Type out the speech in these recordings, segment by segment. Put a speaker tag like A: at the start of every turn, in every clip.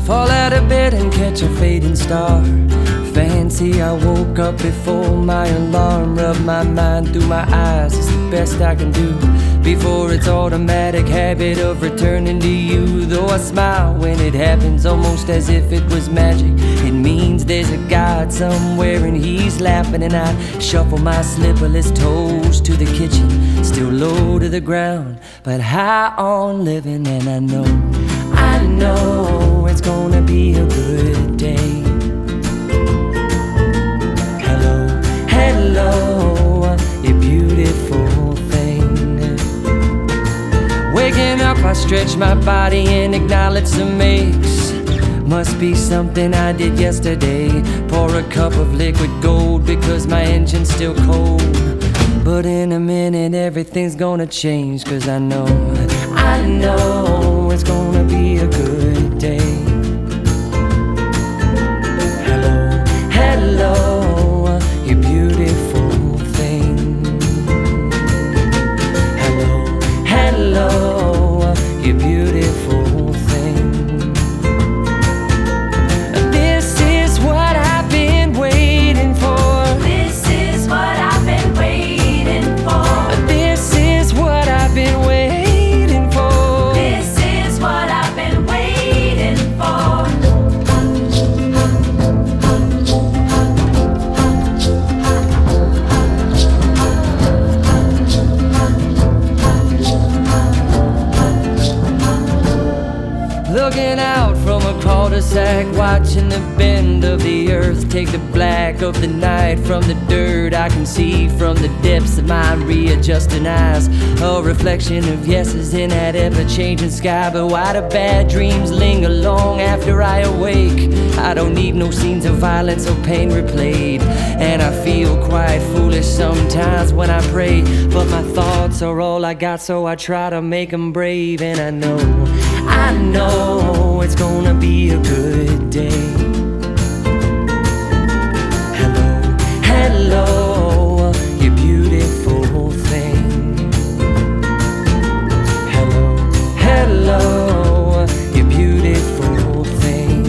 A: fall out of bed and catch a fading star. Fancy I woke up before my alarm, rub my mind through my eyes, it's the best I can do before it's automatic habit of returning to you. Though I smile when it happens, almost as if it was magic. It means there's a God somewhere and he's laughing, and I shuffle my slipperless toes to the kitchen, still low to the ground, but high on living. And I know it's gonna be a good day. Hello, you beautiful thing. Waking up, I stretch my body and acknowledge some aches. Must be something I did yesterday. Pour a cup of liquid gold because my engine's still cold. But in a minute everything's gonna change, 'cause I know it's gonna be a good day. Hello, you beautiful thing. Hello, you beautiful thing. This is what I've been waiting for.
B: This is what I've been waiting for.
A: This is what I've been waiting for.
B: This is what I've been waiting for.
A: Looking out from a cul-de-sac, watching the bend of the earth take the black of the night from the dirt. I can see from the depths of my readjusting eyes a reflection of yeses in that ever-changing sky. But why do bad dreams linger long after I awake? I don't need no scenes of violence or pain replayed, and I feel quite foolish sometimes when I pray. But my thoughts are all I got, so I try to make them brave. And I know it's gonna be a good day. Hello, you beautiful thing. Hello, you beautiful thing.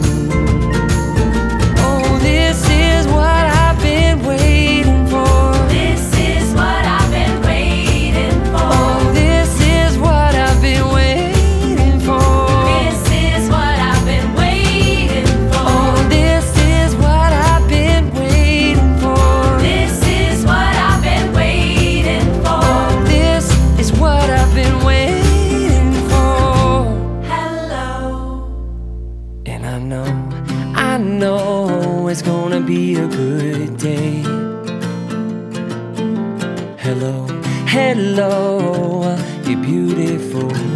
A: Oh, this is what I've been waiting for.
B: This is what I've been waiting for.
A: Oh, this is what I've been waiting for.
B: This is what I've been waiting for.
A: Oh, this is what I've been waiting for.
B: This is what I've been waiting for.
A: Oh, this is what I've been waiting for.
B: Hello.
A: And I know it's gonna be a good day. Hello, you beautiful